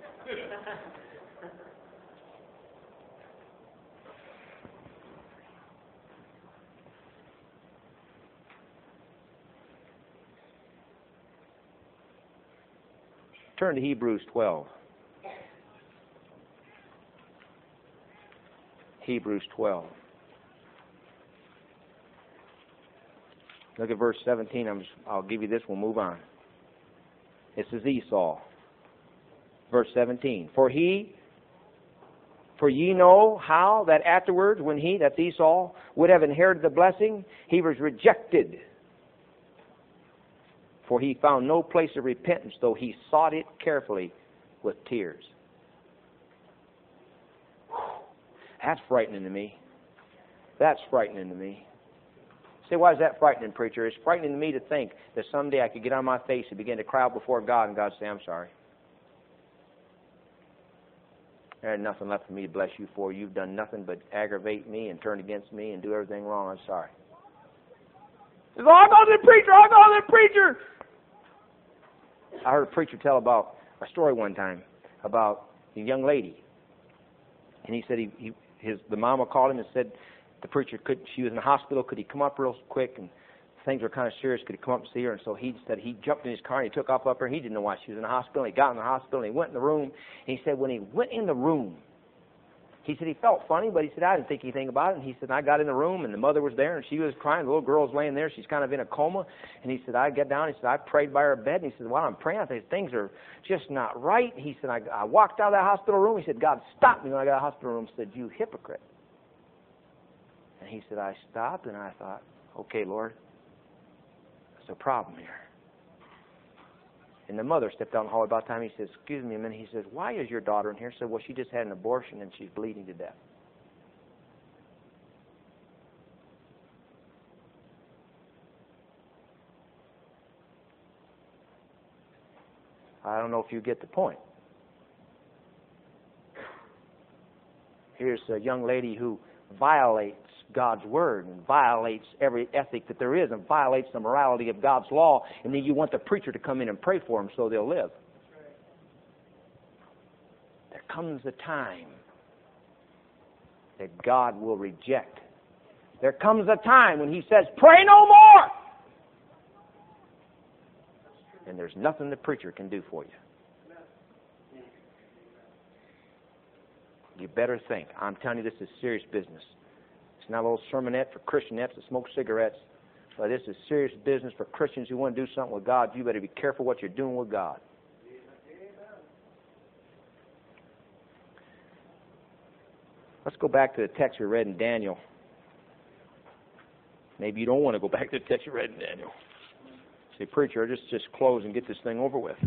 Turn to Hebrews twelve. Hebrews twelve. Look at verse seventeen. I'm just, I'll give you this. We'll move on. This is Esau. Verse seventeen. For he, for ye know how that afterwards, when he, that's Esau, would have inherited the blessing, he was rejected. For he found no place of repentance, though he sought it carefully with tears. That's frightening to me. That's frightening to me. Say, why is that frightening, preacher? It's frightening to me to think that someday I could get on my face and begin to cry out before God and God say, I'm sorry. There's nothing left for me to bless you for. You've done nothing but aggravate me and turn against me and do everything wrong. I'm sorry. Says, oh, I'll go to the preacher. I'll go to the preacher. I heard a preacher tell about a story one time about a young lady. And he said he, he his the mama called him and said the preacher could she was in the hospital, could he come up real quick, and things were kind of serious, could he come up and see her? And so he said he jumped in his car and he took off up there. He didn't know why she was in the hospital. He got in the hospital and he went in the room, and he said when he went in the room, he said he felt funny, but he said I didn't think anything about it. And he said I got in the room and the mother was there and she was crying. The little girl's laying there. She's kind of in a coma. And he said I get down. He said I prayed by her bed. And he said while I'm praying, I think things are just not right. He said I, I walked out of that hospital room. He said God stopped me when I got out of the hospital room and said, you hypocrite. And he said I stopped and I thought, okay, Lord, there's a problem here. And the mother stepped out in the hall about time. He says, excuse me a minute. He says, why is your daughter in here? She said, well, she just had an abortion and she's bleeding to death. I don't know if you get the point. Here's a young lady who violates God's word and violates every ethic that there is and violates the morality of God's law, and then you want the preacher to come in and pray for them so they'll live. There comes a time that God will reject. There comes a time when he says, pray no more! And there's nothing the preacher can do for you. You better think. I'm telling you, this is serious business. It's not a little sermonette for Christianettes that smoke cigarettes. But this is serious business for Christians who want to do something with God. You better be careful what you're doing with God. Let's go back to the text we read in Daniel. Maybe you don't want to go back to the text you read in Daniel. Say, preacher, just, just close and get this thing over with.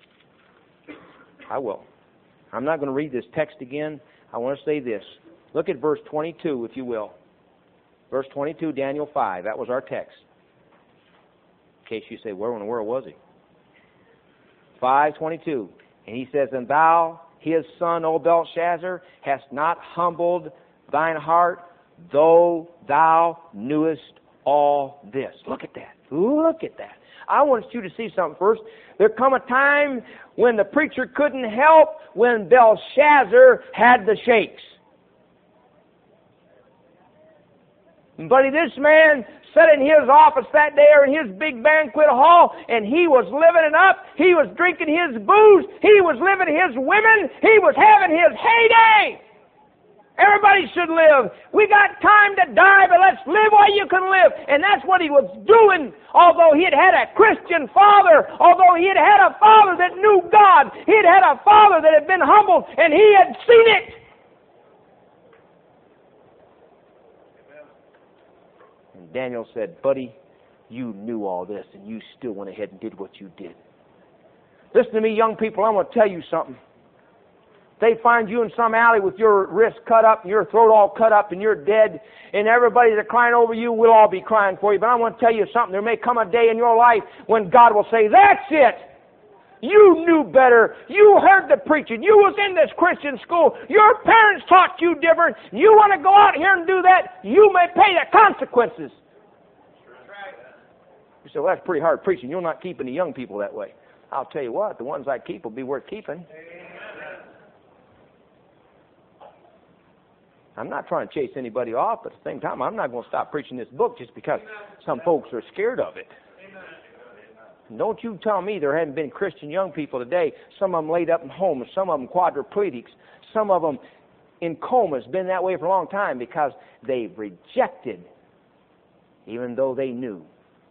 I will. I'm not going to read this text again. I want to say this. Look at verse twenty-two, if you will. Verse twenty-two, Daniel five. That was our text. In case you say, where in the world was he? five twenty-two. And he says, and thou, his son, O Belshazzar, hast not humbled thine heart, though thou knewest all this. Look at that. Look at that. I want you to see something first. There come a time when the preacher couldn't help when Belshazzar had the shakes. Buddy, this man sat in his office that day or in his big banquet hall, and he was living it up. He was drinking his booze. He was living his women. He was having his heyday. Everybody should live. We got time to die, but let's live while you can live. And that's what he was doing. Although he had had a Christian father, although he had had a father that knew God, he had had a father that had been humbled, and he had seen it. And Daniel said, buddy, you knew all this, and you still went ahead and did what you did. Listen to me, young people, I want to tell you something. They find you in some alley with your wrist cut up and your throat all cut up and you're dead, and everybody that's crying over you will all be crying for you. But I want to tell you something. There may come a day in your life when God will say, that's it. You knew better. You heard the preaching. You was in this Christian school. Your parents taught you different. You want to go out here and do that, you may pay the consequences. You say, well, that's pretty hard preaching. You're not keeping the young people that way. I'll tell you what, the ones I keep will be worth keeping. I'm not trying to chase anybody off, but at the same time, I'm not going to stop preaching this book just because some folks are scared of it. Don't you tell me there haven't been Christian young people today, some of them laid up in homes, some of them quadriplegics, some of them in comas, been that way for a long time because they rejected even though they knew.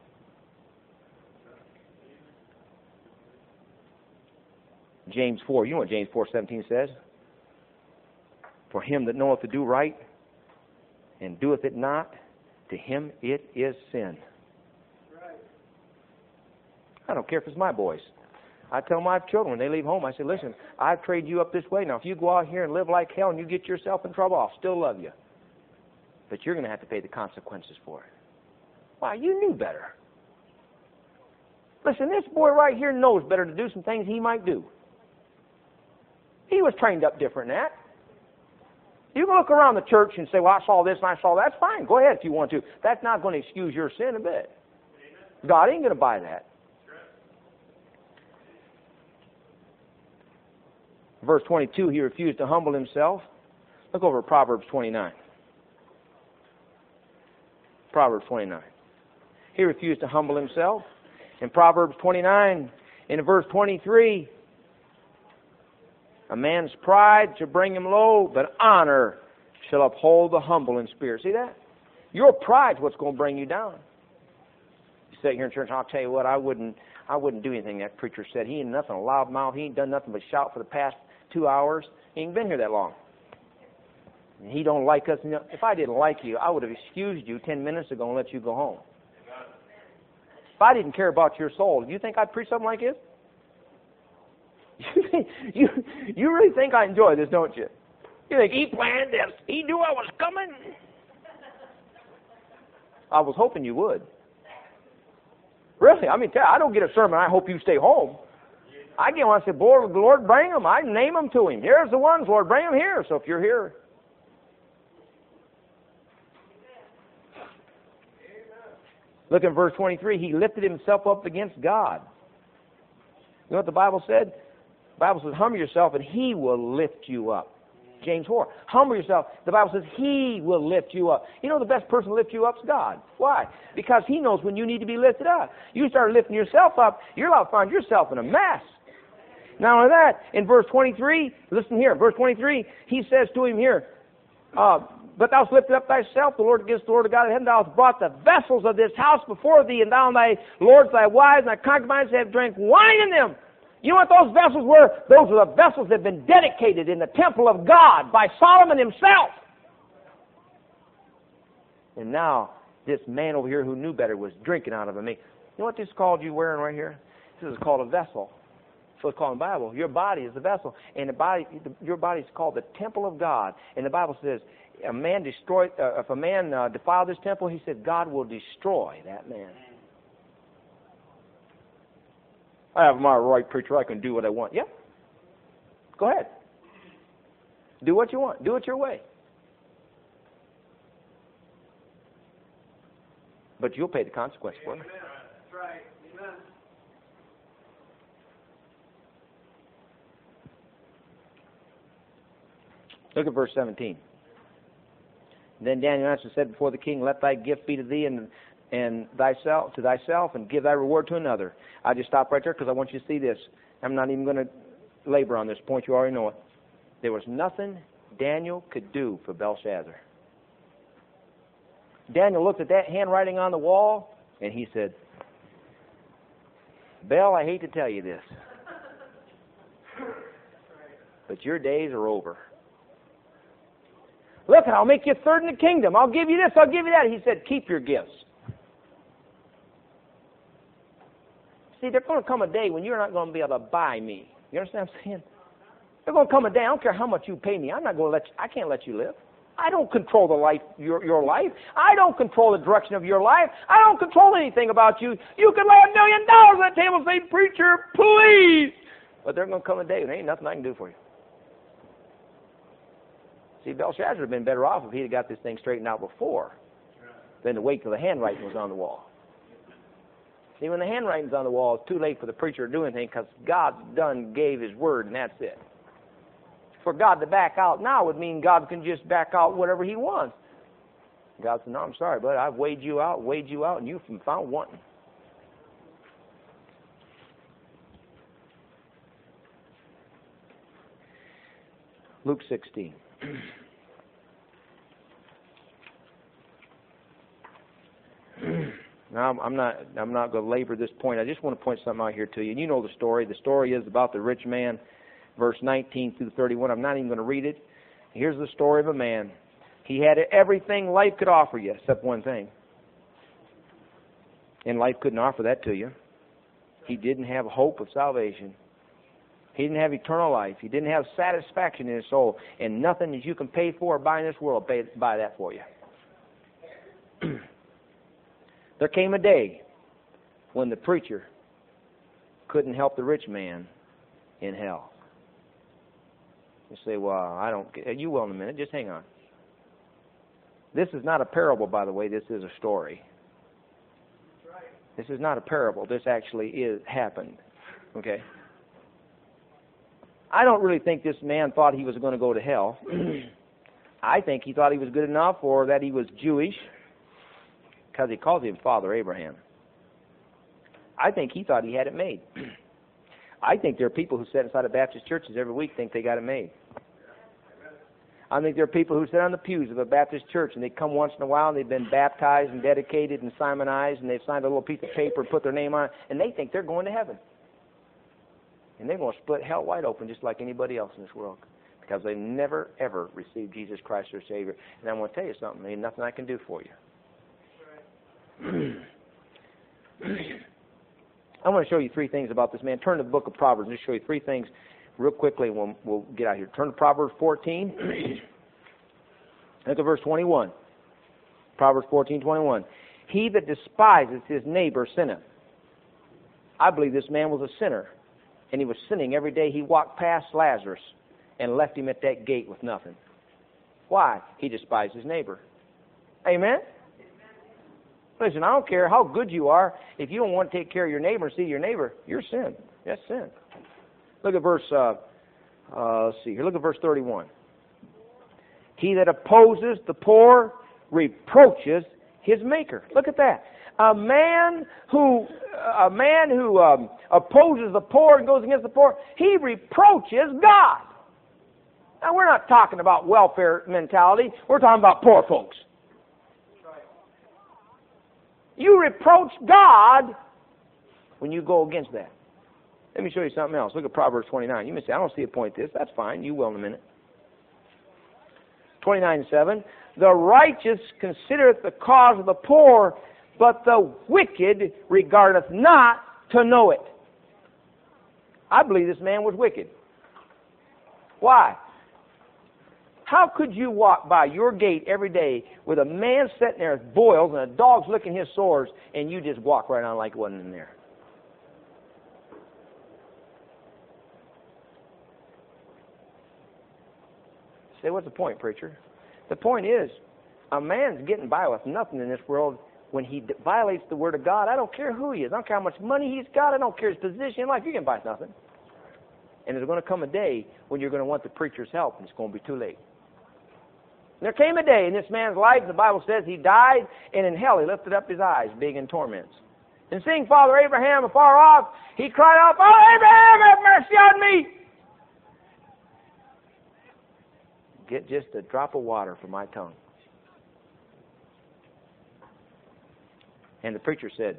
James four, you know what James four seventeen says? For him that knoweth to do right and doeth it not, to him it is sin. Right. I don't care if it's my boys. I tell my children when they leave home, I say, listen, I've traded you up this way. Now, if you go out here and live like hell and you get yourself in trouble, I'll still love you. But you're going to have to pay the consequences for it. Why, you knew better. Listen, this boy right here knows better to do some things he might do. He was trained up different than that. You can look around the church and say, well, I saw this and I saw that. That's fine. Go ahead if you want to. That's not going to excuse your sin a bit. God ain't going to buy that. Verse twenty-two, he refused to humble himself. Look over at Proverbs twenty-nine. Proverbs twenty-nine. He refused to humble himself. In Proverbs twenty-nine, in verse twenty-three, a man's pride shall bring him low, but honor shall uphold the humble in spirit. See that? Your pride's what's going to bring you down. You sit here in church, and I'll tell you what, I wouldn't I wouldn't do anything that preacher said. He ain't nothing, a loud mouth. He ain't done nothing but shout for the past two hours. He ain't been here that long. And he don't like us. If I didn't like you, I would have excused you ten minutes ago and let you go home. If I didn't care about your soul, do you think I'd preach something like this? you you really think I enjoy this, don't you? You think he planned this? He knew I was coming? I was hoping you would. Really? I mean, I don't get a sermon, I hope you stay home. I get one, I say, Lord, Lord, bring them. I name them to him. Here's the ones, Lord, bring them here. So if you're here. Look in verse twenty-three. He lifted himself up against God. You know what the Bible said? The Bible says, humble yourself and he will lift you up. James four. Humble yourself. The Bible says he will lift you up. You know the best person to lift you up is God. Why? Because he knows when you need to be lifted up. You start lifting yourself up, you're about to find yourself in a mess. Not only that, in verse twenty-three, listen here, verse twenty-three, he says to him here, uh, but thou hast lifted up thyself, the Lord against the Lord of God of heaven, thou hast brought the vessels of this house before thee, and thou and thy lords, thy wives, and thy concubines have drank wine in them. You know what those vessels were? Those were the vessels that had been dedicated in the temple of God by Solomon himself. And now, this man over here who knew better was drinking out of them. You know what this is called you wearing right here? This is called a vessel. So it's called in the Bible. Your body is the vessel. And the body, your body is called the temple of God. And the Bible says, a man destroyed, uh, if a man uh, defiled this temple, he said, God will destroy that man. I have my right, preacher. I can do what I want. Yeah. Go ahead. Do what you want. Do it your way. But you'll pay the consequence for it. Amen. That's right. Amen. Look at verse seventeen. Then Daniel answered and said before the king, let thy gift be to thee and and thyself to thyself, and give thy reward to another. I just stop right there because I want you to see this. I'm not even going to labor on this point. You already know it. There was nothing Daniel could do for Belshazzar. Daniel looked at that handwriting on the wall, and he said, Bel, I hate to tell you this, but your days are over. Look, I'll make you third in the kingdom. I'll give you this, I'll give you that. He said, keep your gifts. See, there's going to come a day when you're not going to be able to buy me. You understand what I'm saying? There's going to come a day, I don't care how much you pay me, I'm not going to let you, I can't let you live. I don't control the life, your, your life. I don't control the direction of your life. I don't control anything about you. You can lay a million dollars on the table and say, preacher, please. But there's going to come a day when there ain't nothing I can do for you. See, Belshazzar would have been better off if he'd have got this thing straightened out before than to wait till the handwriting was on the wall. See, when the handwriting's on the wall, it's too late for the preacher to do anything because God done gave his word and that's it. For God to back out now would mean God can just back out whatever he wants. God said, no, I'm sorry, but I've weighed you out, weighed you out, and you've been found wanting. Luke sixteen. Now, I'm not, I'm not going to labor this point. I just want to point something out here to you. And you know the story. The story is about the rich man, verse nineteen through thirty-one. I'm not even going to read it. Here's the story of a man. He had everything life could offer you, except one thing. And life couldn't offer that to you. He didn't have hope of salvation. He didn't have eternal life. He didn't have satisfaction in his soul. And nothing that you can pay for or buy in this world will buy that for you. There came a day when the preacher couldn't help the rich man in hell. You say, well, I don't get you will in a minute. Just hang on. This is not a parable, by the way. This is a story. This is not a parable. This actually is happened. Okay? I don't really think this man thought he was going to go to hell. I think he thought he was good enough or that he was Jewish because he calls him Father Abraham. I think he thought he had it made. I think there are people who sit inside of Baptist churches every week think they got it made. I think there are people who sit on the pews of a Baptist church and they come once in a while and they've been baptized and dedicated and Simonized and they've signed a little piece of paper and put their name on it and they think they're going to heaven. And they're going to split hell wide open just like anybody else in this world because they never, ever received Jesus Christ their Savior. And I'm going to tell you something. There ain't nothing I can do for you. I want to show you three things about this man. Turn to the book of Proverbs and just show you three things real quickly and we'll, we'll get out of here. Turn to Proverbs fourteen. Look at verse twenty-one. Proverbs fourteen, twenty-one. He that despises his neighbor sinneth. I believe this man was a sinner. And he was sinning every day he walked past Lazarus and left him at that gate with nothing. Why? He despised his neighbor. Amen? Listen, I don't care how good you are. If you don't want to take care of your neighbor and see your neighbor, you're sin. That's sin. Look at verse, uh, uh, let's see here. Look at verse thirty-one. He that opposes the poor reproaches his maker. Look at that. A man who, a man who um, opposes the poor and goes against the poor, he reproaches God. Now, we're not talking about welfare mentality. We're talking about poor folks. You reproach God when you go against that. Let me show you something else. Look at Proverbs twenty-nine. You may say, I don't see a point to this. That's fine. You will in a minute. twenty-nine, seven. The righteous considereth the cause of the poor, but the wicked regardeth not to know it. I believe this man was wicked. Why? How could you walk by your gate every day with a man sitting there with boils and a dog's licking his sores and you just walk right on like it wasn't in there? Say, what's the point, preacher? The point is, a man's getting by with nothing in this world when he violates the Word of God. I don't care who he is. I don't care how much money he's got. I don't care his position in life. You can buy nothing. And there's going to come a day when you're going to want the preacher's help, and it's going to be too late. There came a day in this man's life, the Bible says he died, and in hell he lifted up his eyes, being in torments. And seeing Father Abraham afar off, he cried out, "Father Abraham, have mercy on me!" Get just a drop of water from my tongue. And the preacher said,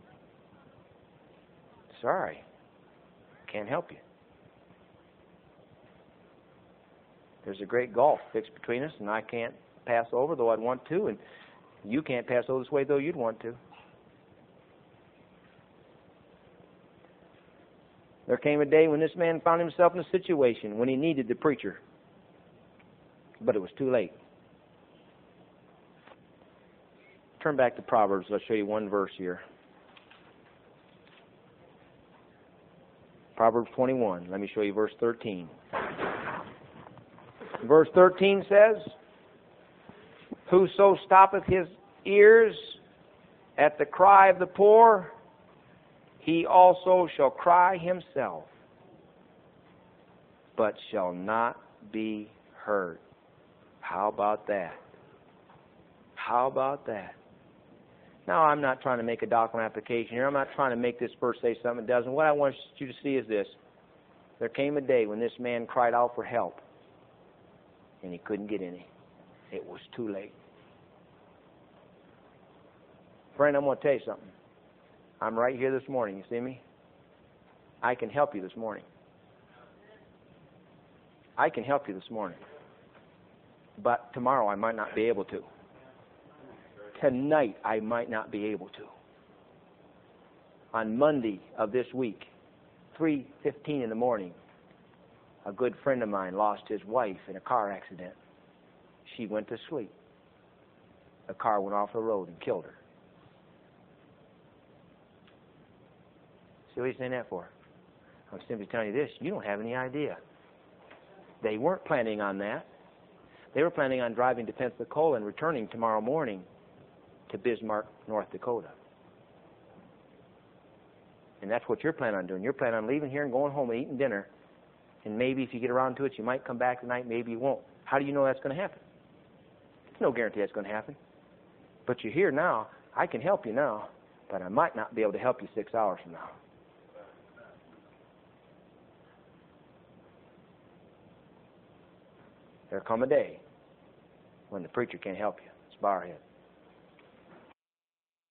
"Sorry, can't help you. There's a great gulf fixed between us, and I can't pass over, though I'd want to, and you can't pass over this way, though you'd want to." There came a day when this man found himself in a situation when he needed the preacher, but it was too late. Turn back to Proverbs. I'll show you one verse here. Proverbs twenty-one. Let me show you verse thirteen. Verse thirteen says, "Whoso stoppeth his ears at the cry of the poor, he also shall cry himself, but shall not be heard." How about that? How about that? Now, I'm not trying to make a doctrinal application here. I'm not trying to make this verse say something it doesn't. What I want you to see is this. There came a day when this man cried out for help, and he couldn't get any. It was too late. Friend, I'm going to tell you something. I'm right here this morning. You see me? I can help you this morning. I can help you this morning. But tomorrow I might not be able to. Tonight I might not be able to. On Monday of this week, three fifteen in the morning, a good friend of mine lost his wife in a car accident. She went to sleep. A car went off the road and killed her. See what he's saying that for? I'm simply telling you this. You don't have any idea. They weren't planning on that. They were planning on driving to Pensacola and returning tomorrow morning to Bismarck, North Dakota. And that's what you're planning on doing. You're planning on leaving here and going home and eating dinner. And maybe if you get around to it, you might come back tonight. Maybe you won't. How do you know that's going to happen? There's no guarantee that's going to happen. But you're here now. I can help you now. But I might not be able to help you six hours from now. There'll come a day when the preacher can't help you. Let's bow our heads.